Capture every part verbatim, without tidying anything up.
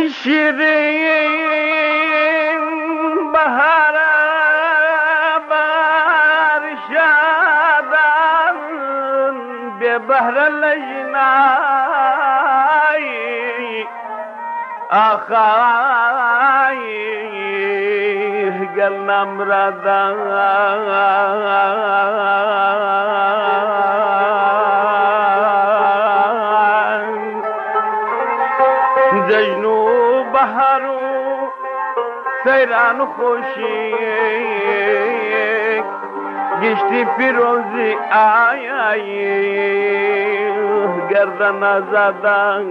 شیرین بهار برشادن به بهر لجنای آخای قلنا مردان ججنو بهارو سیران خوشی گشتی پیروزی آی آی گردن آزادان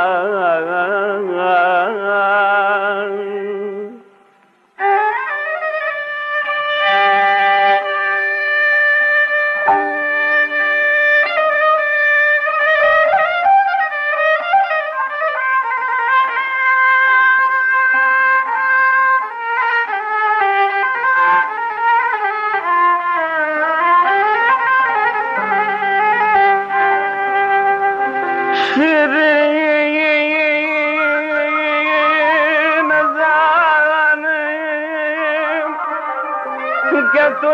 که تو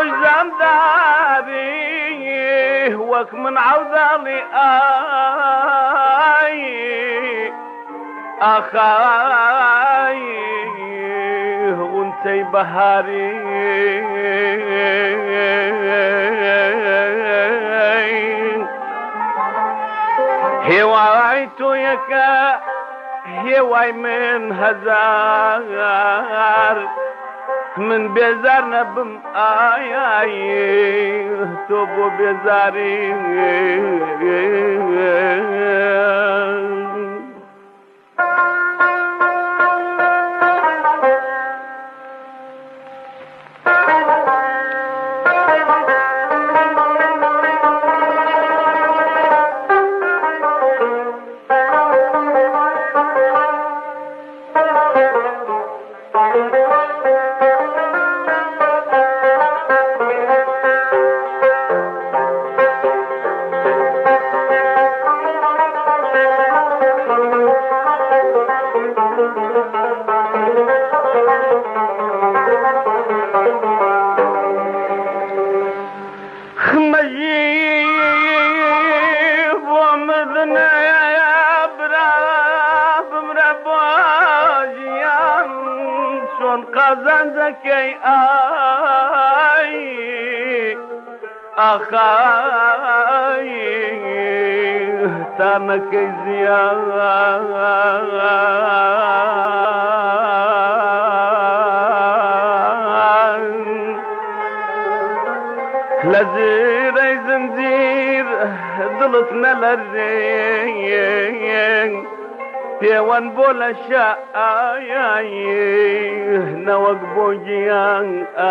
جانداری وک من عوضالی آی آخای غنچه بهاری هوای تو یکا هوای من هزار من بیزار نبم آی آی تو بو بیزاری قازان زكي آي أخاي تامك زيان لزير زنزير ضلتنا للرين تيوان بولا شاي نوق بوجيان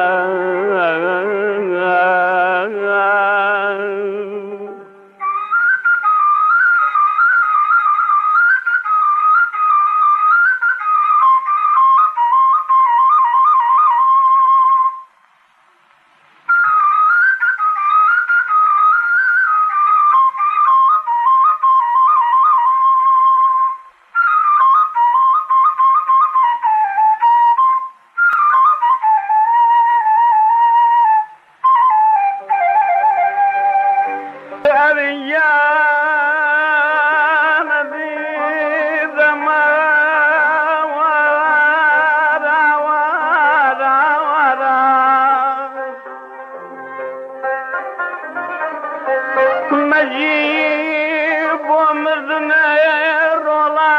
مجيب ومرضنا رولا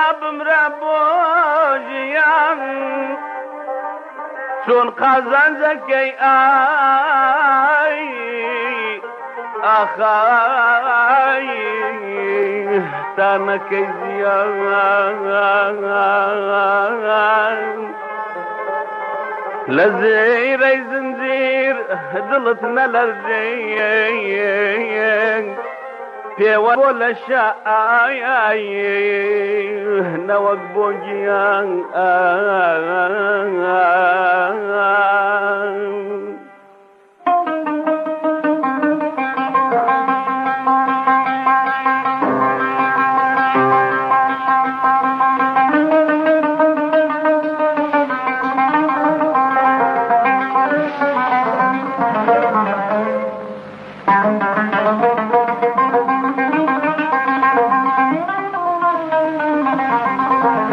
بمرابوجيان شون قازان زكي آي أخاي تانك زيان لزير زنزير دلتنا للزين في ولا شاي نوق بوجيان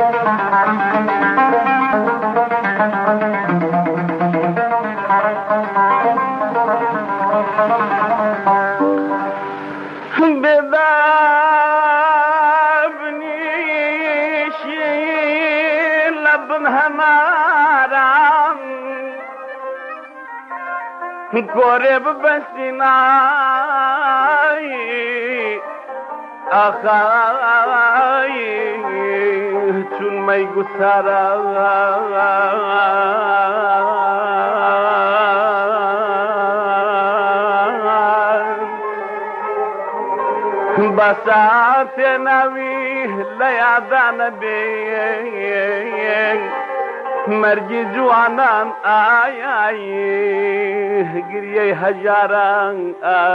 قرب بسینای آخای چون میگو سرا بسات نوی لیادان بی مرجی جوانان آی آی گریه هجاران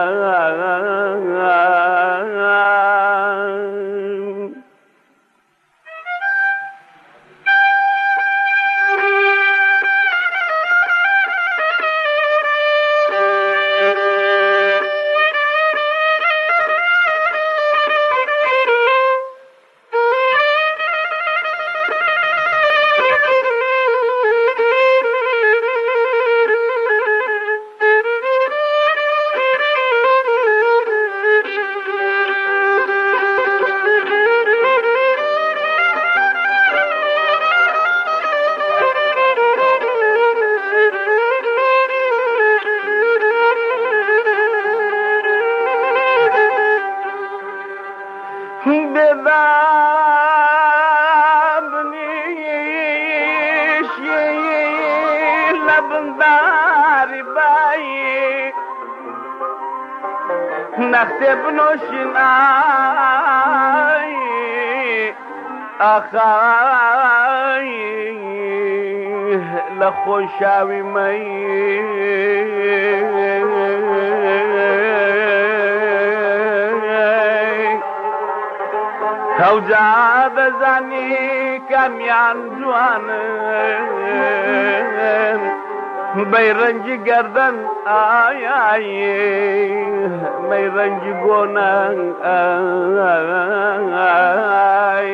نخته بنوشین آی آخای لخوشاوی می توجاد زنی کمیان جوان بیرنجی گردن آی آی بیرنجی گونن آی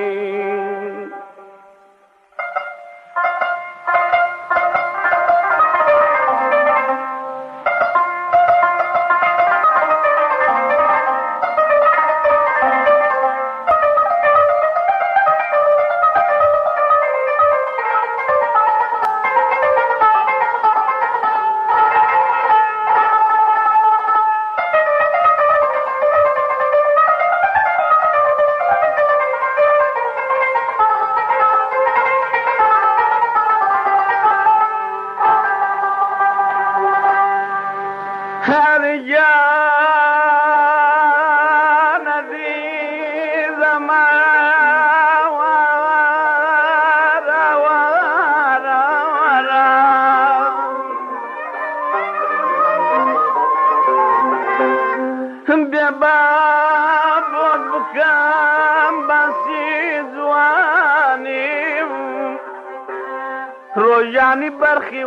روزانی برخی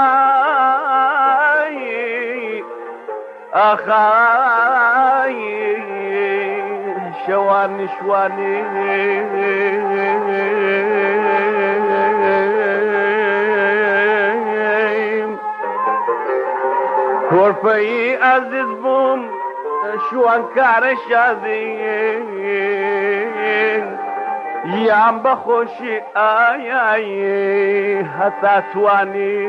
وای آخای شوانی شوانی کورپی عزیز بوم شوان کار شادی یام بخوشی آی آی حتا توانی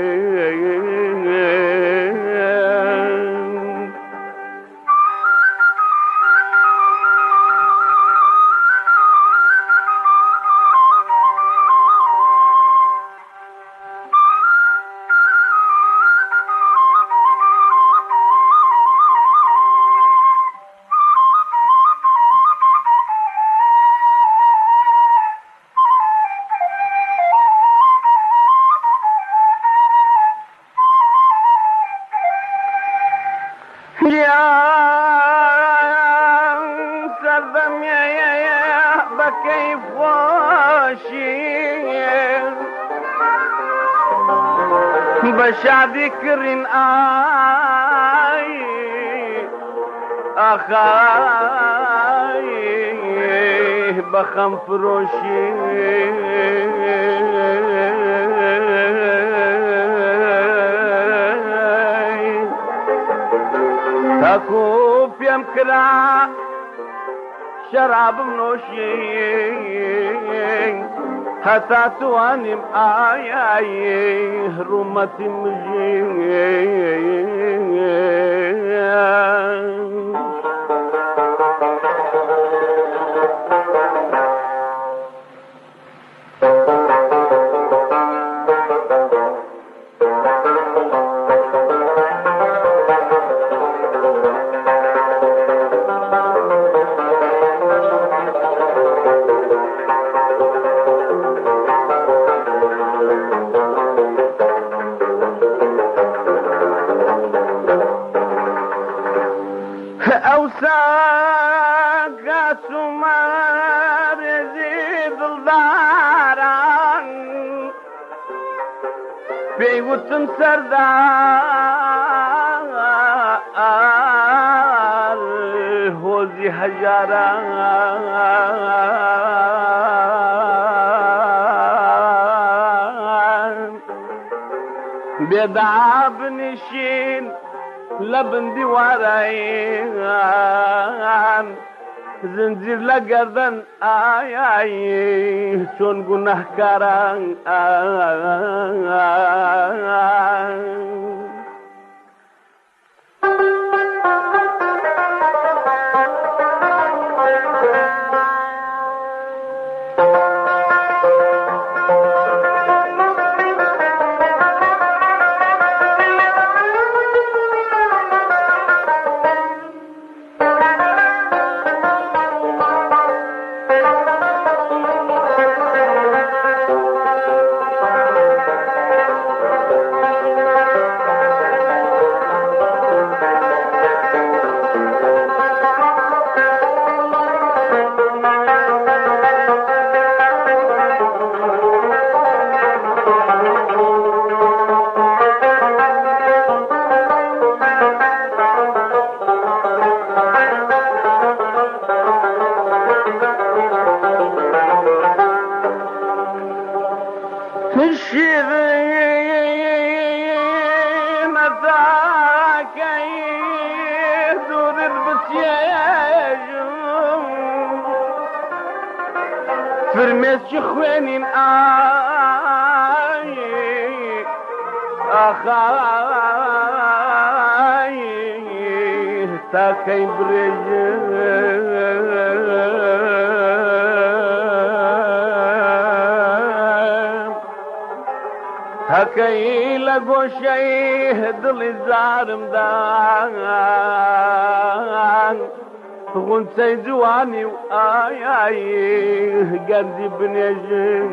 بشادی کرین آی آخای بخم فروشی تاکو پیم کرا شرابم نوشی حتا توانیم آیایی رومتی مجی بيوتن سردار هوزي هجاران بيدعب نشين لبن ديوارين زنجير لقردن آي آي چون گناهکاران فرميت خوانين آي أخاي تاكي بريج هكي لقو شي دلي زارم دان غنتي جواني وآي آي قردي بنجي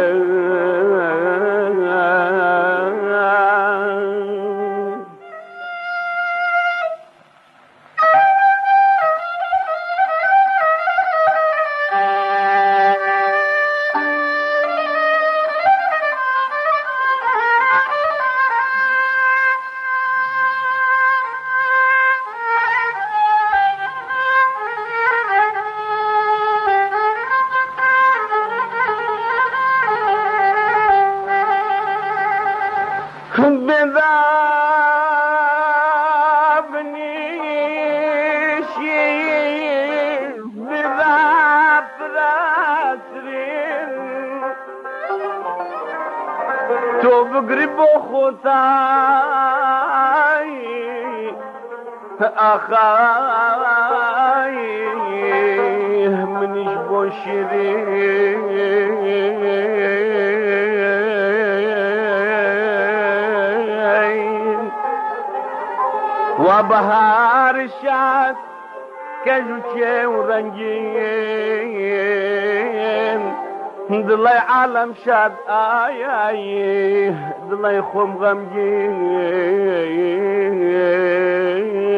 تو بقرب خطاي أخاي منيش بوشرين وبهار الشعب كجوشي ورنجين دلي عالم شاد آي آي دلي خم غمجين